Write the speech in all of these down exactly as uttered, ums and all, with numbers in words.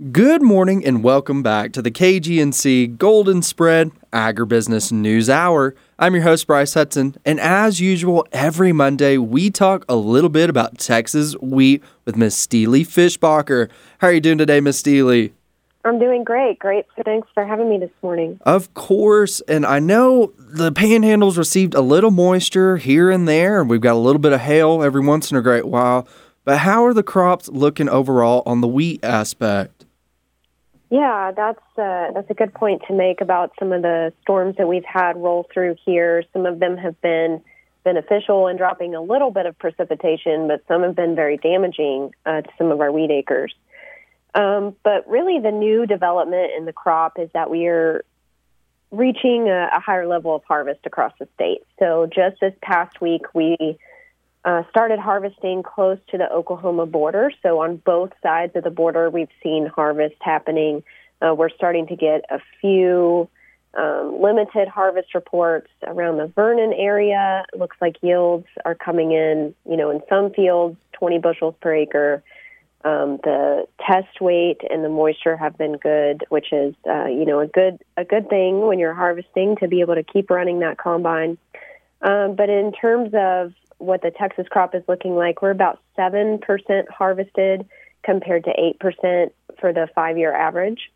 Good morning and welcome back to the K G N C Golden Spread Agribusiness News Hour. I'm your host, Bryce Hudson, and as usual, every Monday we talk a little bit about Texas wheat with Miss Steely Fishbacher. How are you doing today, Miss Steely? I'm doing great. Great. So thanks for having me this morning. Of course, and I know the Panhandle's received a little moisture here and there, and we've got a little bit of hail every once in a great while, but how are the crops looking overall on the wheat aspect? Yeah, that's uh, that's a good point to make about some of the storms that we've had roll through here. Some of them have been beneficial in dropping a little bit of precipitation, but some have been very damaging uh, to some of our wheat acres. Um, but really the new development in the crop is that we are reaching a, a higher level of harvest across the state. So just this past week, we Uh, started harvesting close to the Oklahoma border. So on both sides of the border, we've seen harvest happening. Uh, we're starting to get a few um, limited harvest reports around the Vernon area. It looks like yields are coming in, you know, in some fields, twenty bushels per acre. Um, the test weight and the moisture have been good, which is, uh, you know, a good a good thing when you're harvesting to be able to keep running that combine. Um, but in terms of what the Texas crop is looking like, we're about seven percent harvested compared to eight percent for the five-year average.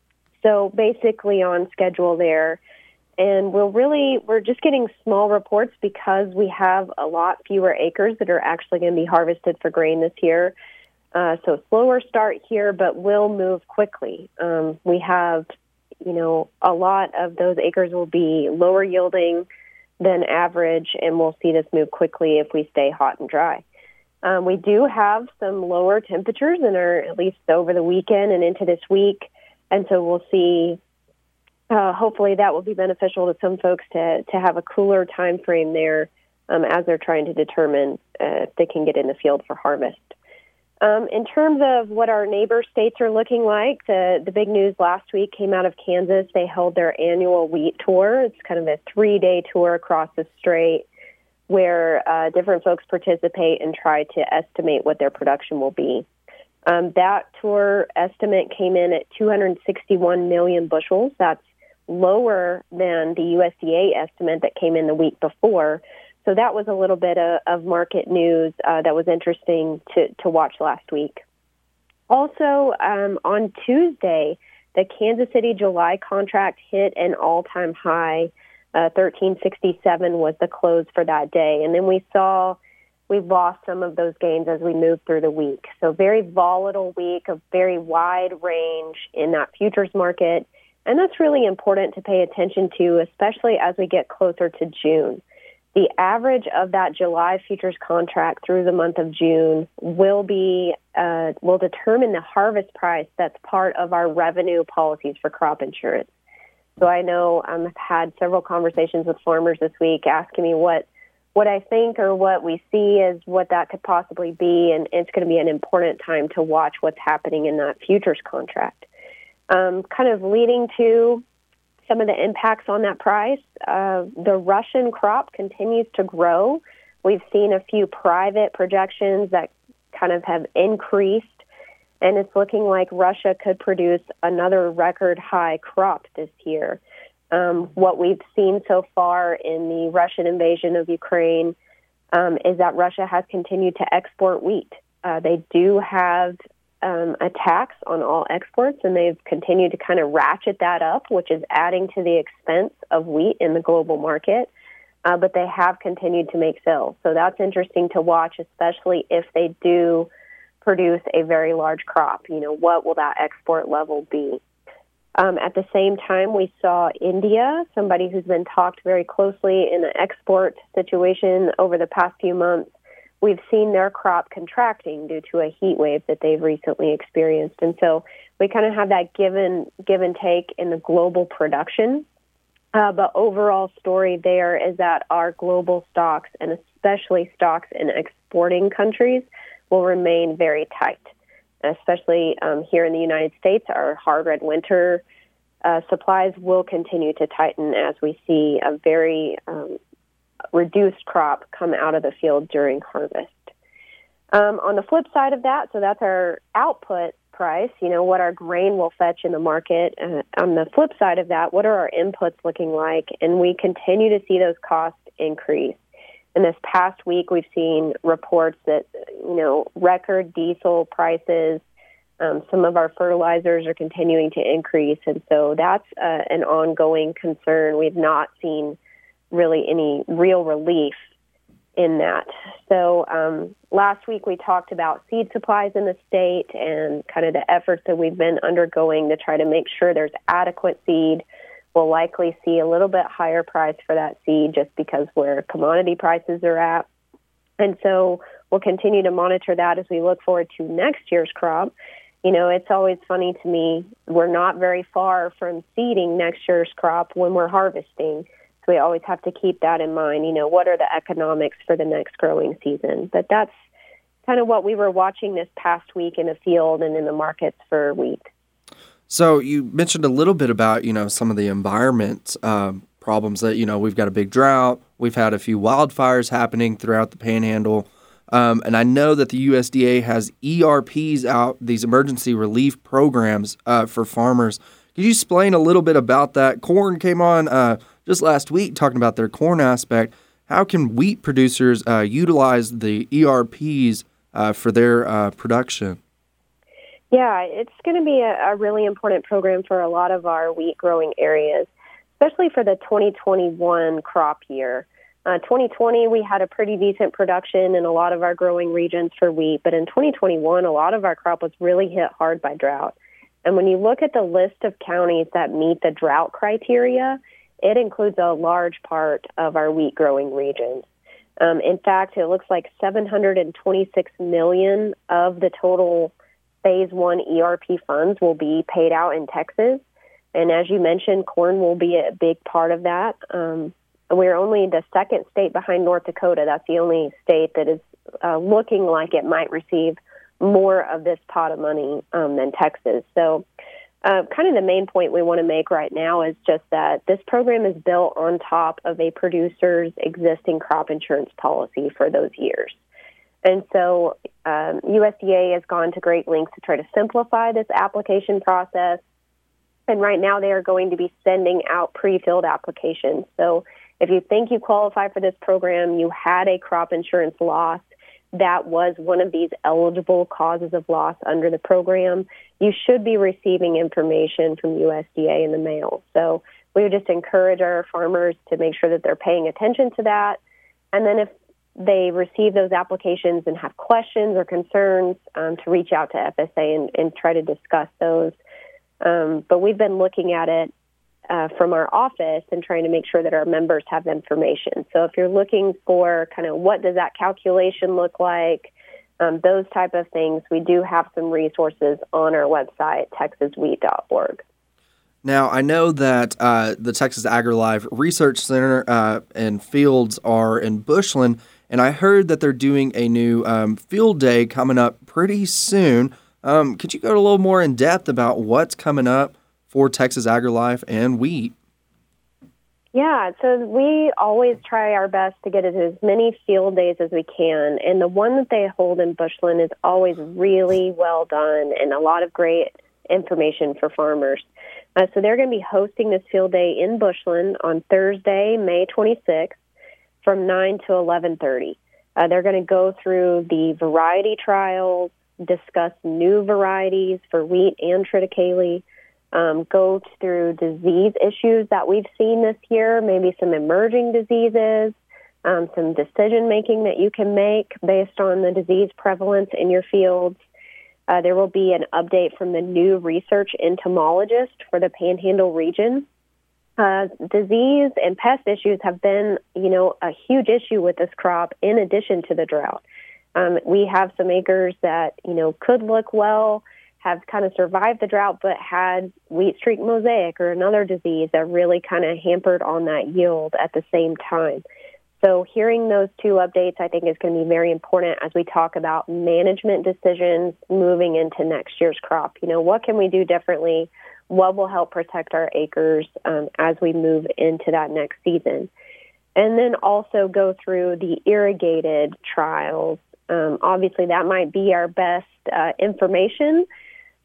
So basically on schedule there. And we'll really, we're just getting small reports because we have a lot fewer acres that are actually going to be harvested for grain this year. Uh, so slower start here, but will move quickly. Um, we have, you know, a lot of those acres will be lower yielding than average, and we'll see this move quickly if we stay hot and dry. Um, we do have some lower temperatures in our, at least over the weekend and into this week, and so we'll see, uh, hopefully that will be beneficial to some folks to, to have a cooler time frame there um, as they're trying to determine uh, if they can get in the field for harvest. Um, in terms of what our neighbor states are looking like, the, the big news last week came out of Kansas. They held their annual wheat tour. It's kind of a three-day tour across the state where uh, different folks participate and try to estimate what their production will be. Um, that tour estimate came in at two hundred sixty-one million bushels. That's lower than the U S D A estimate that came in the week before. So that was a little bit of, of market news uh, that was interesting to, to watch last week. Also, um, on Tuesday, the Kansas City July contract hit an all-time high. Uh, thirteen sixty-seven was the close for that day. And then we saw we lost some of those gains as we moved through the week. So very volatile week, a very wide range in that futures market. And that's really important to pay attention to, especially as we get closer to June. The average of that July futures contract through the month of June will be uh, will determine the harvest price that's part of our revenue policies for crop insurance. So I know um, I've had several conversations with farmers this week asking me what what I think or what we see as what that could possibly be, and it's going to be an important time to watch what's happening in that futures contract. Um, kind of leading to some of the impacts on that price. Uh, the Russian crop continues to grow. We've seen a few private projections that kind of have increased, and it's looking like Russia could produce another record high crop this year. Um, what we've seen so far in the Russian invasion of Ukraine um, is that Russia has continued to export wheat. Uh, they do have Um, a tax on all exports, and they've continued to kind of ratchet that up, which is adding to the expense of wheat in the global market. Uh, but they have continued to make sales. So that's interesting to watch, especially if they do produce a very large crop. You know, what will that export level be? Um, at the same time, we saw India, somebody who's been talked very closely in the export situation over the past few months. We've seen their crop contracting due to a heat wave that they've recently experienced. And so we kind of have that give and, give and take in the global production. Uh, but overall story there is that our global stocks, and especially stocks in exporting countries, will remain very tight, especially um, here in the United States. Our hard red winter uh, supplies will continue to tighten as we see a very um, reduced crop come out of the field during harvest. Um, on the flip side of that, so that's our output price, you know, what our grain will fetch in the market. Uh, on the flip side of that, what are our inputs looking like? And we continue to see those costs increase. In this past week, we've seen reports that, you know, record diesel prices, um, some of our fertilizers are continuing to increase. And so that's uh, an ongoing concern. We've not seen really any real relief in that. So um, last week we talked about seed supplies in the state and kind of the efforts that we've been undergoing to try to make sure there's adequate seed. We'll likely see a little bit higher price for that seed just because where commodity prices are at. And so we'll continue to monitor that as we look forward to next year's crop. You know, it's always funny to me, we're not very far from seeding next year's crop when we're harvesting. We always have to keep that in mind. You know, what are the economics for the next growing season? But that's kind of what we were watching this past week in the field and in the markets for wheat. So you mentioned a little bit about, you know, some of the environment um, problems that, you know, we've got a big drought. We've had a few wildfires happening throughout the Panhandle. Um, and I know that the U S D A has E R Ps out, these emergency relief programs uh, for farmers. Could you explain a little bit about that? Corn came on uh, just last week talking about their corn aspect. How can wheat producers uh, utilize the E R Ps uh, for their uh, production? Yeah, it's going to be a, a really important program for a lot of our wheat growing areas, especially for the twenty twenty-one crop year. Uh, twenty twenty, we had a pretty decent production in a lot of our growing regions for wheat, but in twenty twenty-one, a lot of our crop was really hit hard by drought. And when you look at the list of counties that meet the drought criteria, it includes a large part of our wheat growing regions. Um, in fact, it looks like seven hundred twenty-six million dollars of the total phase one E R P funds will be paid out in Texas. And as you mentioned, corn will be a big part of that. Um, we're only the second state behind North Dakota. That's the only state that is uh, looking like it might receive more of this pot of money um, than Texas. So uh, kind of the main point we want to make right now is just that this program is built on top of a producer's existing crop insurance policy for those years. And so um, U S D A has gone to great lengths to try to simplify this application process. And right now they are going to be sending out pre-filled applications. So if you think you qualify for this program, you had a crop insurance loss, that was one of these eligible causes of loss under the program, you should be receiving information from U S D A in the mail. So we would just encourage our farmers to make sure that they're paying attention to that. And then if they receive those applications and have questions or concerns, um, to reach out to F S A and, and try to discuss those. Um, but we've been looking at it uh, from our office and trying to make sure that our members have information. So if you're looking for kind of what does that calculation look like, um, those type of things, we do have some resources on our website, texas wheat dot org. Now, I know that uh, the Texas AgriLife Research Center uh, and fields are in Bushland, and I heard that they're doing a new um, field day coming up pretty soon. Um, could you go a little more in depth about what's coming up for Texas AgriLife and wheat? Yeah, so we always try our best to get as many field days as we can, and the one that they hold in Bushland is always really well done and a lot of great information for farmers. Uh, so they're going to be hosting this field day in Bushland on Thursday, May twenty-sixth, from nine to eleven thirty. Uh, they're going to go through the variety trials, discuss new varieties for wheat and triticale, um, go through disease issues that we've seen this year, maybe some emerging diseases, um, some decision-making that you can make based on the disease prevalence in your fields. Uh, there will be an update from the new research entomologist for the Panhandle region. Uh, disease and pest issues have been, you know, a huge issue with this crop in addition to the drought. Um, we have some acres that, you know, could look well, have kind of survived the drought, but had wheat streak mosaic or another disease that really kind of hampered on that yield at the same time. So hearing those two updates, I think, is going to be very important as we talk about management decisions moving into next year's crop. You know, what can we do differently? What will help protect our acres um, as we move into that next season? And then also go through the irrigated trials. Um, obviously, that might be our best uh, information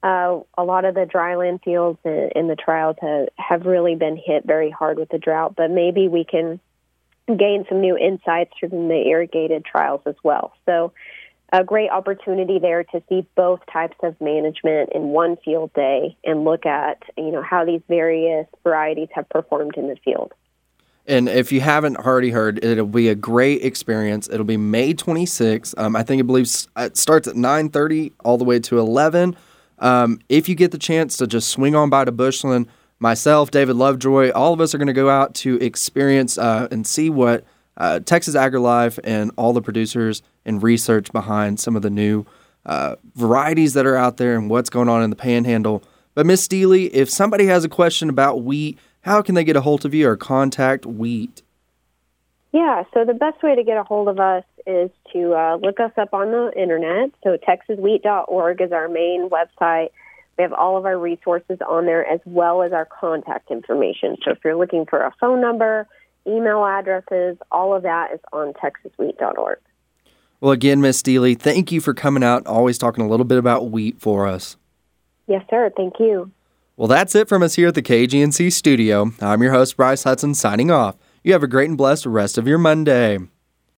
Uh, a lot of the dryland fields in, in the trials have, have really been hit very hard with the drought, but maybe we can gain some new insights from the irrigated trials as well. So a great opportunity there to see both types of management in one field day and look at, you know, how these various varieties have performed in the field. And if you haven't already heard, it'll be a great experience. It'll be May twenty-sixth. Um, I think it believes it starts at nine thirty all the way to eleven. Um, if you get the chance to just swing on by to Bushland, myself, David Lovejoy, all of us are going to go out to experience uh, and see what uh, Texas AgriLife and all the producers and research behind some of the new uh, varieties that are out there and what's going on in the Panhandle. But Miss Steely, if somebody has a question about wheat, how can they get a hold of you or contact Wheat? Yeah, so the best way to get a hold of us is to uh, look us up on the internet. So texas wheat dot org is our main website. We have all of our resources on there as well as our contact information. So if you're looking for a phone number, email addresses, all of that is on texas wheat dot org. Well, again, Miss Steely, thank you for coming out and always talking a little bit about wheat for us. Yes, sir. Thank you. Well, that's it from us here at the K G N C studio. I'm your host, Bryce Hudson, signing off. You have a great and blessed rest of your Monday.